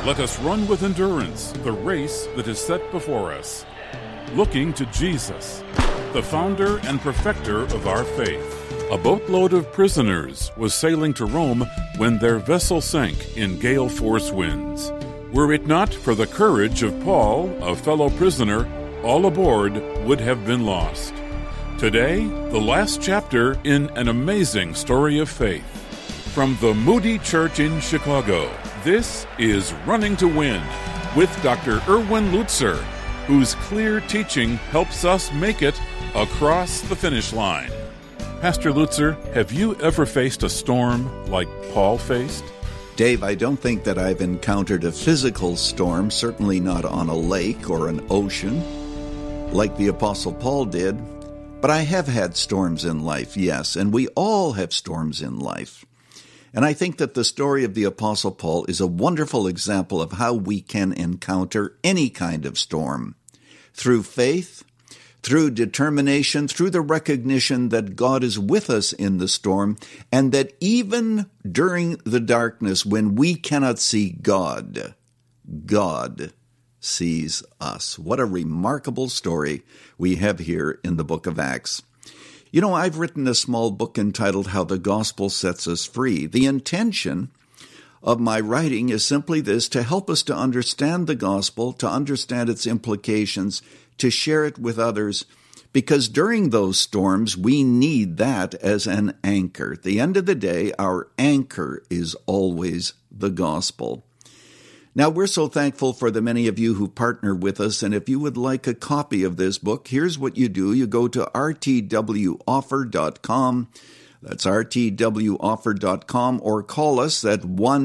Let us run with endurance the race that is set before us, looking to Jesus, the founder and perfecter of our faith. A boatload of prisoners was sailing to Rome when their vessel sank in gale force winds. Were it not for the courage of Paul, a fellow prisoner, all aboard would have been lost. Today, the last chapter in an amazing story of faith. From the Moody Church in Chicago, this is Running to Win with Dr. Erwin Lutzer, whose clear teaching helps us make it across the finish line. Pastor Lutzer, have you ever faced a storm like Paul faced? Dave, I don't think that I've encountered a physical storm, certainly not on a lake or an ocean, like the Apostle Paul did. But I have had storms in life, yes, and we all have storms in life. And I think that the story of the Apostle Paul is a wonderful example of how we can encounter any kind of storm. Through faith, through determination, through the recognition that God is with us in the storm, and that even during the darkness when we cannot see God, God sees us. What a remarkable story we have here in the book of Acts. You know, I've written a small book entitled How the Gospel Sets Us Free. The intention of my writing is simply this: to help us to understand the gospel, to understand its implications, to share it with others, because during those storms, we need that as an anchor. At the end of the day, our anchor is always the gospel. Now, we're so thankful for the many of you who partner with us, and if you would like a copy of this book, here's what you do. You go to rtwoffer.com. That's rtwoffer.com, or call us at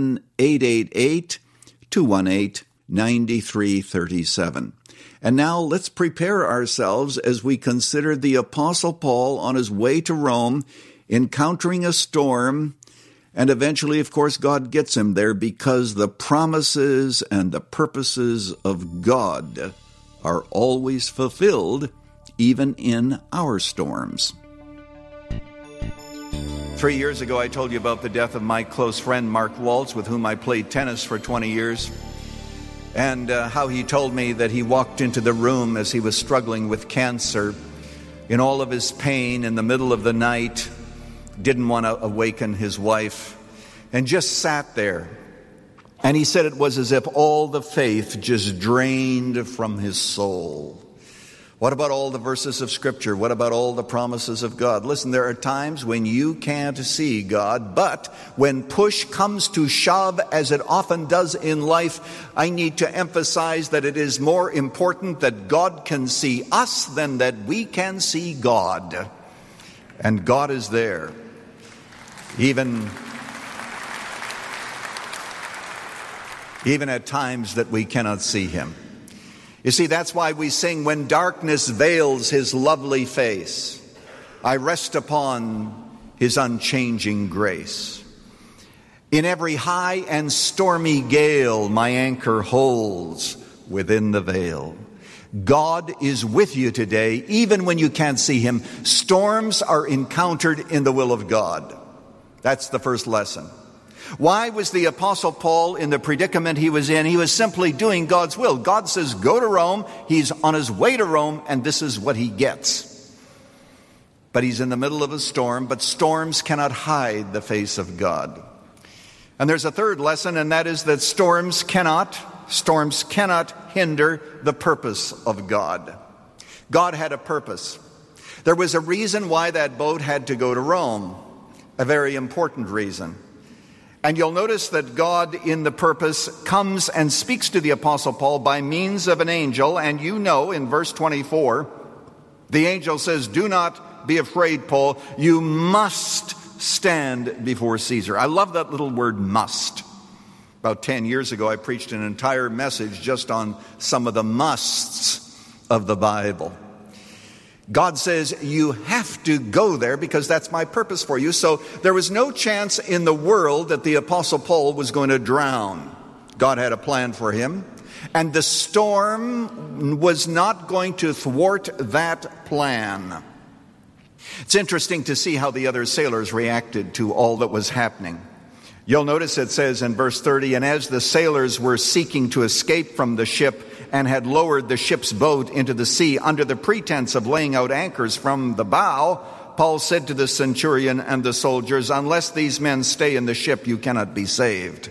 1-888-218-9337. And now let's prepare ourselves as we consider the Apostle Paul on his way to Rome, encountering a storm, and eventually, of course, God gets him there because the promises and the purposes of God are always fulfilled, even in our storms. 3 years ago, I told you about the death of my close friend, Mark Waltz, with whom I played tennis for 20 years, and how he told me that he walked into the room as he was struggling with cancer in all of his pain in the middle of the night, didn't want to awaken his wife, and just sat there. And he said it was as if all the faith just drained from his soul. What about all the verses of Scripture? What about all the promises of God? Listen, there are times when you can't see God, but when push comes to shove, as it often does in life, I need to emphasize that it is more important that God can see us than that we can see God. And God is there. Even at times that we cannot see him. You see, that's why we sing, when darkness veils his lovely face, I rest upon his unchanging grace. In every high and stormy gale, my anchor holds within the veil. God is with you today, even when you can't see him. Storms are encountered in the will of God. That's the first lesson. Why was the Apostle Paul in the predicament he was in? He was simply doing God's will. God says, go to Rome. He's on his way to Rome, and this is what he gets. But he's in the middle of a storm, but storms cannot hide the face of God. And there's a third lesson, and that is that storms cannot hinder the purpose of God. God had a purpose. There was a reason why that boat had to go to Rome, a very important reason. And you'll notice that God in the purpose comes and speaks to the Apostle Paul by means of an angel. And you know, in verse 24, the angel says, do not be afraid, Paul. You must stand before Caesar. I love that little word, must. About 10 years ago, I preached an entire message just on some of the musts of the Bible. God says, you have to go there because that's my purpose for you. So there was no chance in the world that the Apostle Paul was going to drown. God had a plan for him, and the storm was not going to thwart that plan. It's interesting to see how the other sailors reacted to all that was happening. You'll notice it says in verse 30, and as the sailors were seeking to escape from the ship and had lowered the ship's boat into the sea under the pretense of laying out anchors from the bow, Paul said to the centurion and the soldiers, unless these men stay in the ship, you cannot be saved.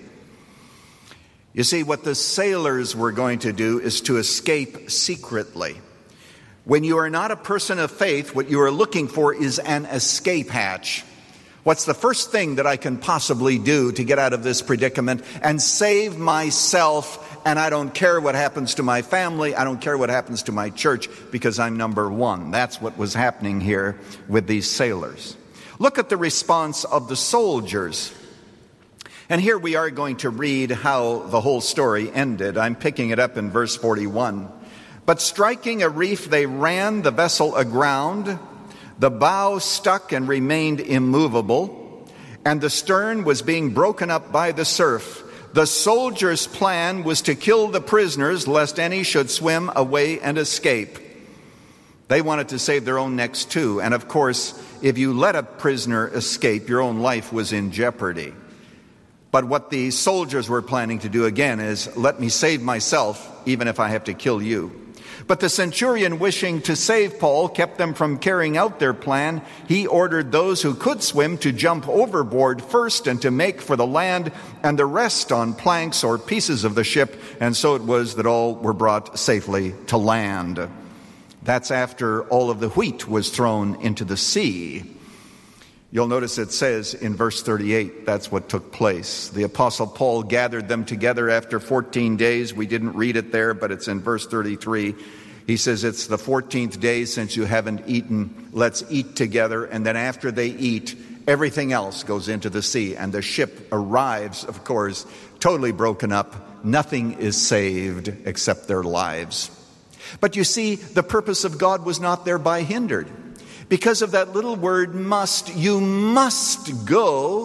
You see, what the sailors were going to do is to escape secretly. When you are not a person of faith, what you are looking for is an escape hatch. What's the first thing that I can possibly do to get out of this predicament and save myself? And I don't care what happens to my family. I don't care what happens to my church, because I'm number one. That's what was happening here with these sailors. Look at the response of the soldiers. And here we are going to read how the whole story ended. I'm picking it up in verse 41. But striking a reef, they ran the vessel aground. The bow stuck and remained immovable, and the stern was being broken up by the surf. The soldiers' plan was to kill the prisoners, lest any should swim away and escape. They wanted to save their own necks too. And of course, if you let a prisoner escape, your own life was in jeopardy. But what the soldiers were planning to do again is, let me save myself, even if I have to kill you. But the centurion, wishing to save Paul, kept them from carrying out their plan. He ordered those who could swim to jump overboard first and to make for the land, and the rest on planks or pieces of the ship. And so it was that all were brought safely to land. That's after all of the wheat was thrown into the sea. You'll notice it says in verse 38, that's what took place. The Apostle Paul gathered them together after 14 days. We didn't read it there, but it's in verse 33. He says, it's the 14th day since you haven't eaten. Let's eat together. And then after they eat, everything else goes into the sea. And the ship arrives, of course, totally broken up. Nothing is saved except their lives. But you see, the purpose of God was not thereby hindered. Because of that little word must, you must go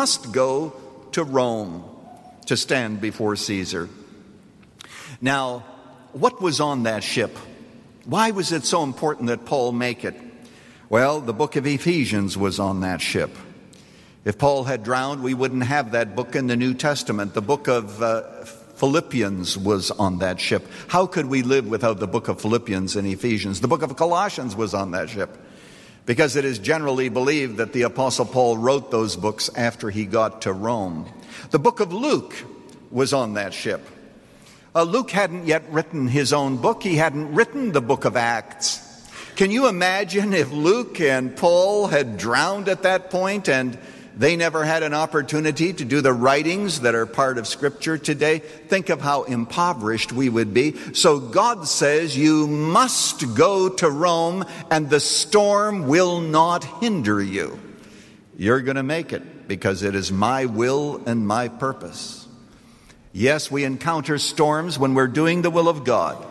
to Rome to stand before Caesar. Now, what was on that ship? Why was it so important that Paul make it? Well, the book of Ephesians was on that ship. If Paul had drowned, we wouldn't have that book in the New Testament. The book of Philippians was on that ship. How could we live without the book of Philippians and Ephesians? The book of Colossians was on that ship, because it is generally believed that the Apostle Paul wrote those books after he got to Rome. The book of Luke was on that ship. Luke hadn't yet written his own book. He hadn't written the book of Acts. Can you imagine if Luke and Paul had drowned at that point and they never had an opportunity to do the writings that are part of Scripture today? Think of how impoverished we would be. So God says you must go to Rome, and the storm will not hinder you. You're going to make it, because it is my will and my purpose. Yes, we encounter storms when we're doing the will of God.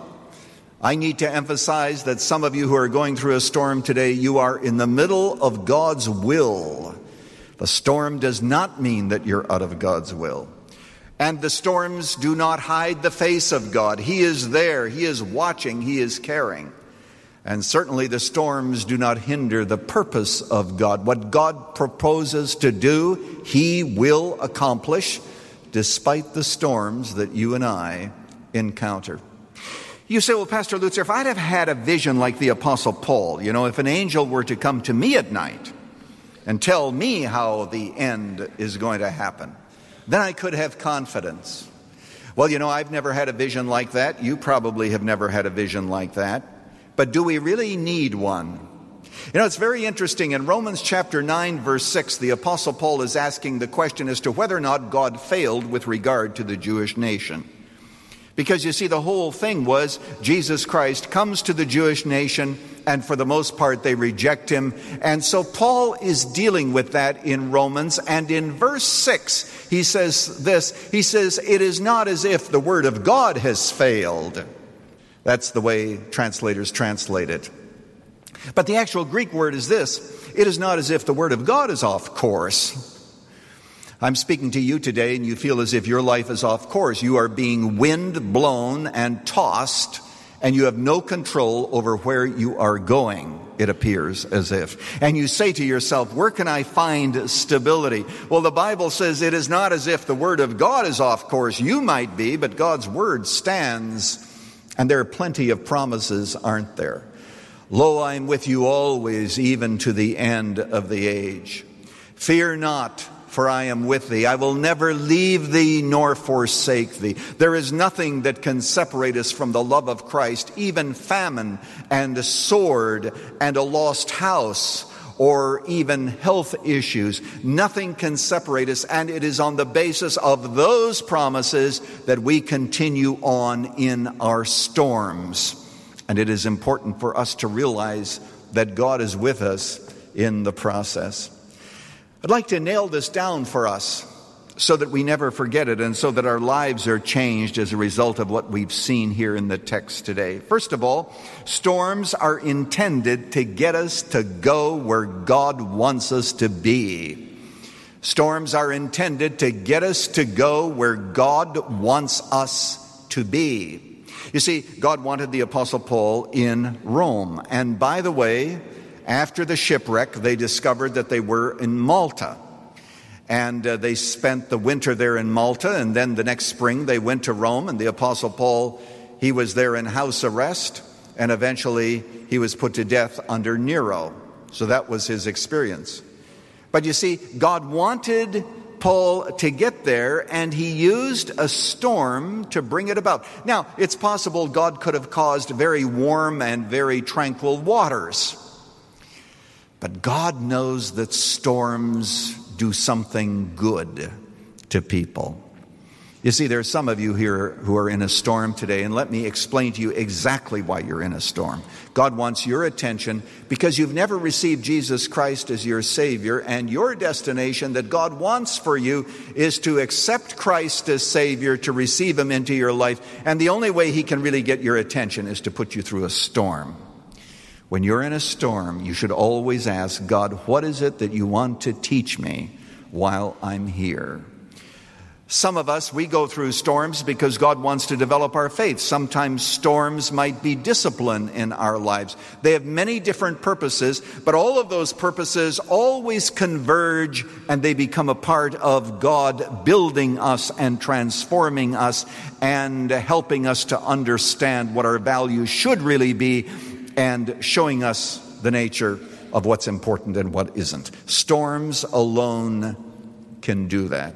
I need to emphasize that some of you who are going through a storm today, you are in the middle of God's will. The storm does not mean that you're out of God's will. And the storms do not hide the face of God. He is there. He is watching. He is caring. And certainly the storms do not hinder the purpose of God. What God proposes to do, He will accomplish, despite the storms that you and I encounter. You say, well, Pastor Lutzer, if I'd have had a vision like the Apostle Paul, if an angel were to come to me at night and tell me how the end is going to happen, then I could have confidence. Well, I've never had a vision like that. You probably have never had a vision like that. But do we really need one? It's very interesting. In Romans chapter 9, verse 6, the Apostle Paul is asking the question as to whether or not God failed with regard to the Jewish nation. Because you see, the whole thing was Jesus Christ comes to the Jewish nation, and for the most part they reject him. And so Paul is dealing with that in Romans, and in verse 6 he says this. He says, it is not as if the word of God has failed. That's the way translators translate it. But the actual Greek word is this. It is not as if the word of God is off course. I'm speaking to you today and you feel as if your life is off course. You are being wind blown and tossed, and you have no control over where you are going, it appears as if. And you say to yourself, where can I find stability? Well, the Bible says it is not as if the Word of God is off course. You might be, but God's Word stands, and there are plenty of promises, aren't there? Lo, I am with you always, even to the end of the age. Fear not, for I am with thee. I will never leave thee nor forsake thee. There is nothing that can separate us from the love of Christ, even famine and a sword and a lost house or even health issues. Nothing can separate us, and it is on the basis of those promises that we continue on in our storms. And it is important for us to realize that God is with us in the process. I'd like to nail this down for us so that we never forget it and so that our lives are changed as a result of what we've seen here in the text today. First of all, storms are intended to get us to go where God wants us to be. Storms are intended to get us to go where God wants us to be. You see, God wanted the Apostle Paul in Rome. And by the way, after the shipwreck, they discovered that they were in Malta. And they spent the winter there in Malta, and then the next spring they went to Rome, and the Apostle Paul, he was there in house arrest, and eventually he was put to death under Nero. So that was his experience. But you see, God wanted Paul to get there, and he used a storm to bring it about. Now, it's possible God could have caused very warm and very tranquil waters. But God knows that storms do something good to people. You see, there are some of you here who are in a storm today, and let me explain to you exactly why you're in a storm. God wants your attention because you've never received Jesus Christ as your Savior, and your destination that God wants for you is to accept Christ as Savior, to receive Him into your life, and the only way He can really get your attention is to put you through a storm. When you're in a storm, you should always ask God, what is it that you want to teach me while I'm here? Some of us, we go through storms because God wants to develop our faith. Sometimes storms might be discipline in our lives. They have many different purposes, but all of those purposes always converge, and they become a part of God building us and transforming us and helping us to understand what our values should really be and showing us the nature of what's important and what isn't. Storms alone can do that.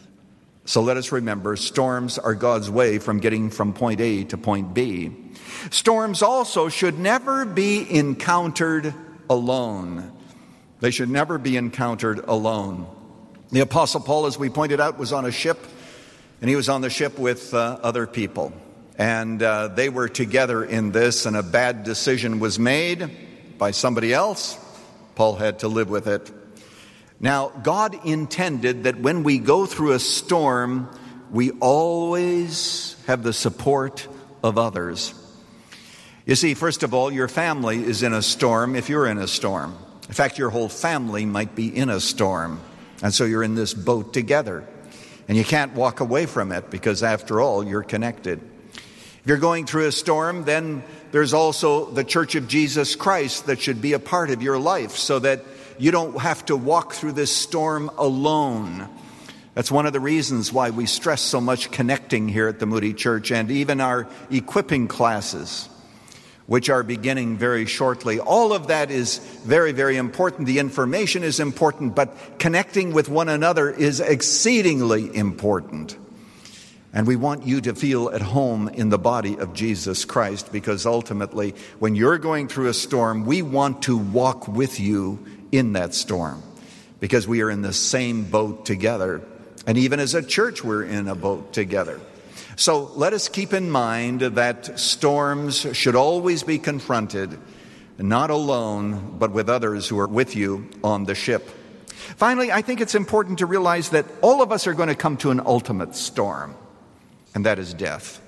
So let us remember, storms are God's way from getting from point A to point B. Storms also should never be encountered alone. They should never be encountered alone. The Apostle Paul, as we pointed out, was on a ship, and he was on the ship with other people. And they were together in this, and a bad decision was made by somebody else. Paul had to live with it. Now, God intended that when we go through a storm, we always have the support of others. You see, first of all, your family is in a storm if you're in a storm. In fact, your whole family might be in a storm. And so you're in this boat together. And you can't walk away from it because, after all, you're connected. If you're going through a storm, then there's also the Church of Jesus Christ that should be a part of your life so that you don't have to walk through this storm alone. That's one of the reasons why we stress so much connecting here at the Moody Church, and even our equipping classes, which are beginning very shortly. All of that is very, very important. The information is important, but connecting with one another is exceedingly important. And we want you to feel at home in the body of Jesus Christ, because ultimately, when you're going through a storm, we want to walk with you in that storm, because we are in the same boat together. And even as a church, we're in a boat together. So let us keep in mind that storms should always be confronted, not alone, but with others who are with you on the ship. Finally, I think it's important to realize that all of us are going to come to an ultimate storm, and that is death.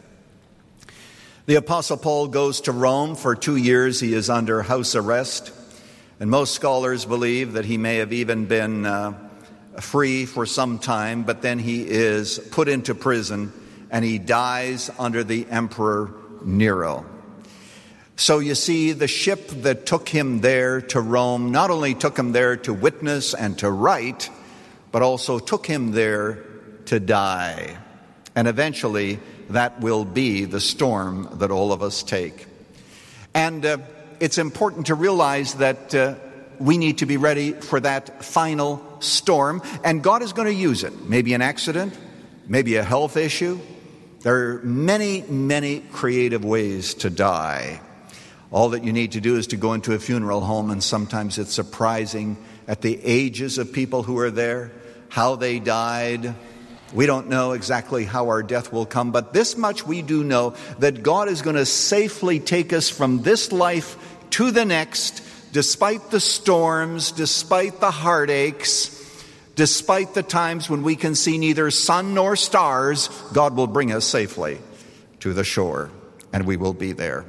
The Apostle Paul goes to Rome for 2 years. He is under house arrest. And most scholars believe that he may have even been free for some time, but then he is put into prison and he dies under the Emperor Nero. So you see, the ship that took him there to Rome not only took him there to witness and to write, but also took him there to die. And eventually, that will be the storm that all of us take. And it's important to realize that we need to be ready for that final storm, and God is going to use it. Maybe an accident, maybe a health issue. There are many, many creative ways to die. All that you need to do is to go into a funeral home, and sometimes it's surprising at the ages of people who are there, how they died. We don't know exactly how our death will come, but this much we do know, that God is going to safely take us from this life to the next, despite the storms, despite the heartaches, despite the times when we can see neither sun nor stars. God will bring us safely to the shore, and we will be there.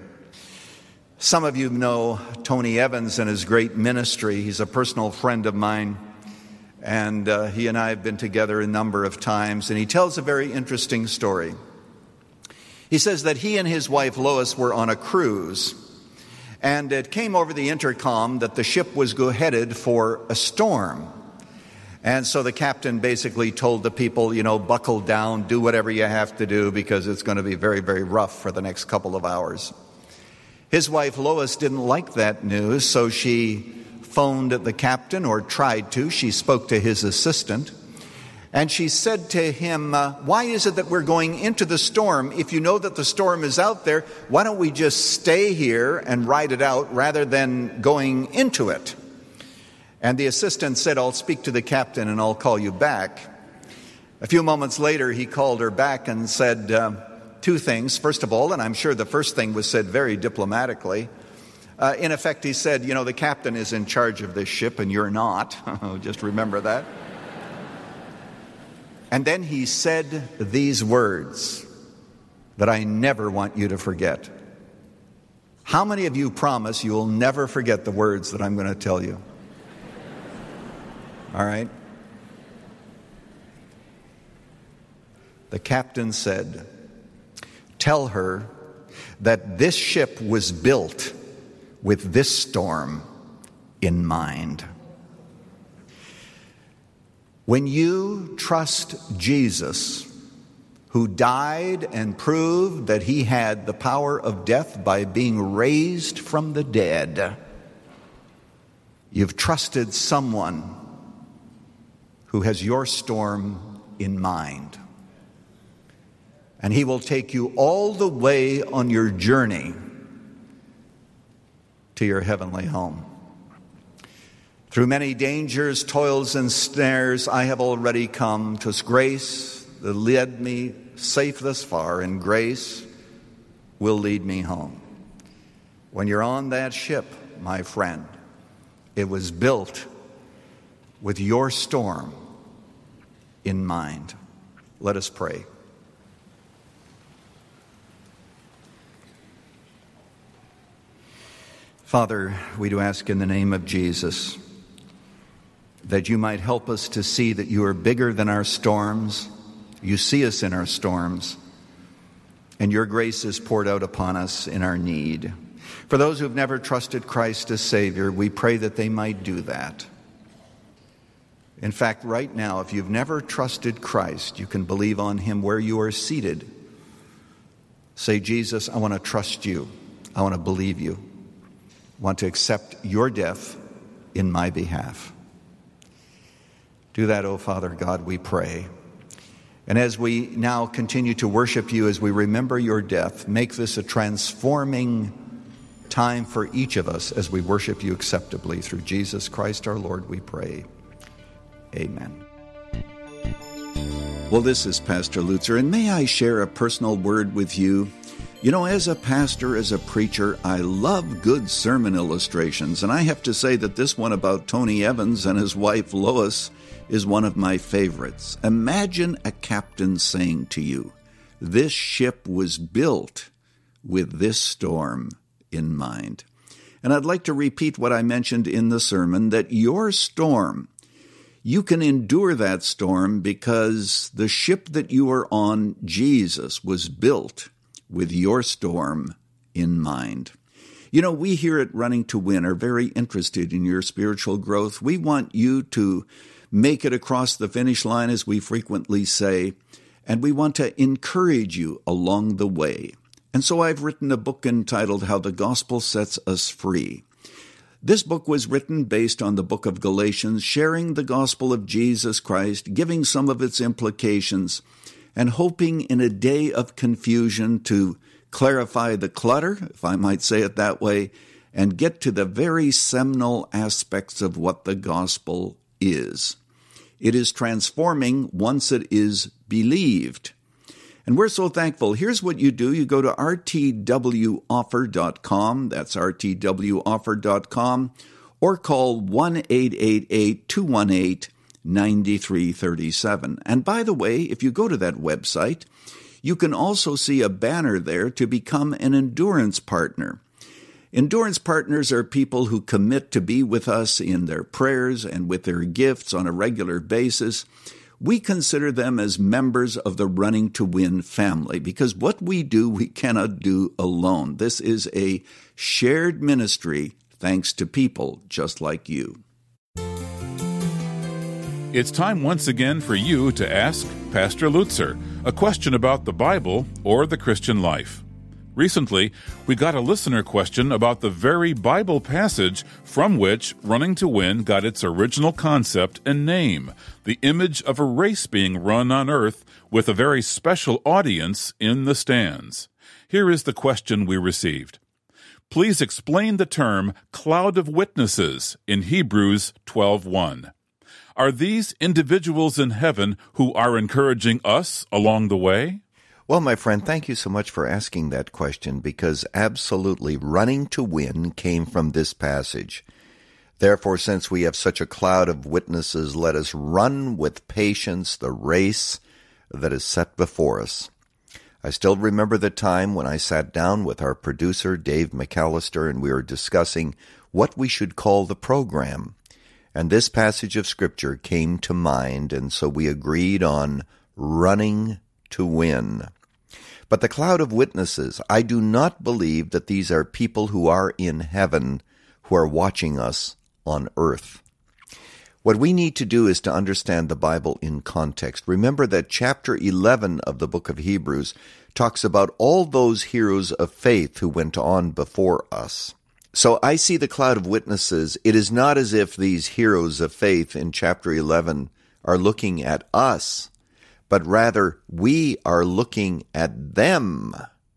Some of you know Tony Evans and his great ministry. He's a personal friend of mine, and he and I have been together a number of times, and he tells a very interesting story. He says that he and his wife Lois were on a cruise, and it came over the intercom that the ship was headed for a storm. And so the captain basically told the people, buckle down, do whatever you have to do, because it's going to be very, very rough for the next couple of hours. His wife Lois didn't like that news, so she phoned the captain, or tried to. She spoke to his assistant, and she said to him, why is it that we're going into the storm? If you know that the storm is out there, why don't we just stay here and ride it out rather than going into it? And the assistant said, I'll speak to the captain and I'll call you back. A few moments later, he called her back and said two things. First of all, and I'm sure the first thing was said very diplomatically, in effect, he said, the captain is in charge of this ship and you're not. Just remember that. And then he said these words that I never want you to forget. How many of you promise you will never forget the words that I'm going to tell you? All right? The captain said, tell her that this ship was built with this storm in mind. When you trust Jesus, who died and proved that he had the power of death by being raised from the dead, you've trusted someone who has your storm in mind. And he will take you all the way on your journey to your heavenly home. Through many dangers, toils, and snares, I have already come. 'Twas grace that led me safe thus far, and grace will lead me home. When you're on that ship, my friend, it was built with your storm in mind. Let us pray. Father, we do ask in the name of Jesus that you might help us to see that you are bigger than our storms. You see us in our storms, and your grace is poured out upon us in our need. For those who have never trusted Christ as Savior, we pray that they might do that. In fact, right now, if you've never trusted Christ, you can believe on him where you are seated. Say, Jesus, I want to trust you. I want to believe you. I want to accept your death in my behalf. Do that, O Father God, we pray. And as we now continue to worship you, as we remember your death, make this a transforming time for each of us as we worship you acceptably. Through Jesus Christ our Lord, we pray. Amen. Well, this is Pastor Lutzer, and may I share a personal word with you? As a pastor, as a preacher, I love good sermon illustrations, and I have to say that this one about Tony Evans and his wife Lois is one of my favorites. Imagine a captain saying to you, this ship was built with this storm in mind. And I'd like to repeat what I mentioned in the sermon, that your storm, you can endure that storm because the ship that you are on, Jesus, was built with your storm in mind. You know, we here at Running to Win are very interested in your spiritual growth. We want you to make it across the finish line, as we frequently say, and we want to encourage you along the way. And so I've written a book entitled How the Gospel Sets Us Free. This book was written based on the book of Galatians, sharing the gospel of Jesus Christ, giving some of its implications, and hoping in a day of confusion to clarify the clutter, if I might say it that way, and get to the very seminal aspects of what the gospel is. It is transforming once it is believed. And we're so thankful. Here's what you do. You go to rtwoffer.com. That's rtwoffer.com. Or call 1-888-218-9337. And by the way, if you go to that website, you can also see a banner there to become an endurance partner. Endurance partners are people who commit to be with us in their prayers and with their gifts on a regular basis. We consider them as members of the Running to Win family because what we do, we cannot do alone. This is a shared ministry thanks to people just like you. It's time once again for you to ask Pastor Lutzer a question about the Bible or the Christian life. Recently, we got a listener question about the very Bible passage from which Running to Win got its original concept and name, the image of a race being run on earth with a very special audience in the stands. Here is the question we received. Please explain the term cloud of witnesses in Hebrews 12:1. Are these individuals in heaven who are encouraging us along the way? Well, my friend, thank you so much for asking that question because absolutely Running to Win came from this passage. Therefore, since we have such a cloud of witnesses, let us run with patience the race that is set before us. I still remember the time when I sat down with our producer, Dave McAllister, and we were discussing what we should call the program. And this passage of Scripture came to mind, and so we agreed on Running to Win. But the cloud of witnesses, I do not believe that these are people who are in heaven who are watching us on earth. What we need to do is to understand the Bible in context. Remember that chapter 11 of the book of Hebrews talks about all those heroes of faith who went on before us. So I see the cloud of witnesses. It is not as if these heroes of faith in chapter 11 are looking at us, but rather we are looking at them.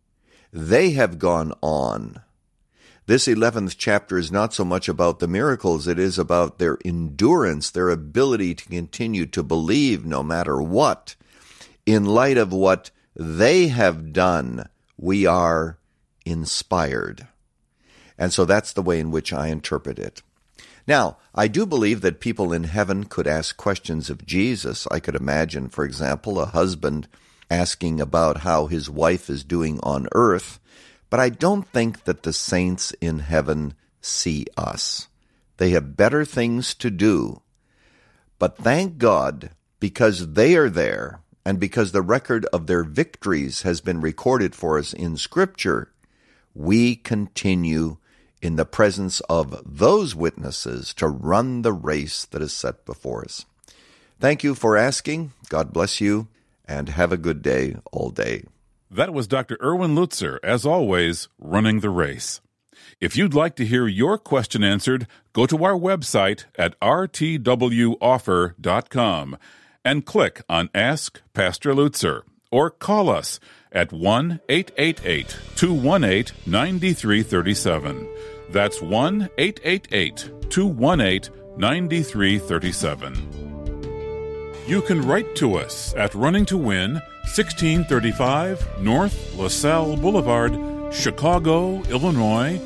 They have gone on. This 11th chapter is not so much about the miracles, it is about their endurance, their ability to continue to believe no matter what. In light of what they have done, we are inspired. And so that's the way in which I interpret it. Now, I do believe that people in heaven could ask questions of Jesus. I could imagine, for example, a husband asking about how his wife is doing on earth, but I don't think that the saints in heaven see us. They have better things to do. But thank God, because they are there, and because the record of their victories has been recorded for us in Scripture, we continue in the presence of those witnesses to run the race that is set before us. Thank you for asking. God bless you, and have a good day all day. That was Dr. Erwin Lutzer, as always, running the race. If you'd like to hear your question answered, go to our website at rtwoffer.com and click on Ask Pastor Lutzer, or call us at 1-888-218-9337. That's 1-888-218-9337. You can write to us at Running to Win, 1635 North LaSalle Boulevard, Chicago, Illinois,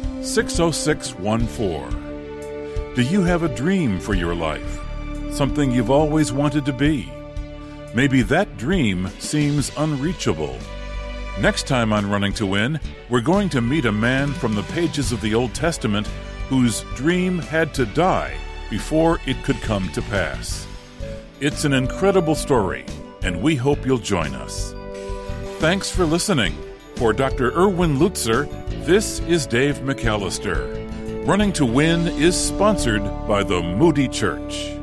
60614. Do you have a dream for your life? Something you've always wanted to be? Maybe that dream seems unreachable. Next time on Running to Win, we're going to meet a man from the pages of the Old Testament whose dream had to die before it could come to pass. It's an incredible story, and we hope you'll join us. Thanks for listening. For Dr. Erwin Lutzer, this is Dave McAllister. Running to Win is sponsored by the Moody Church.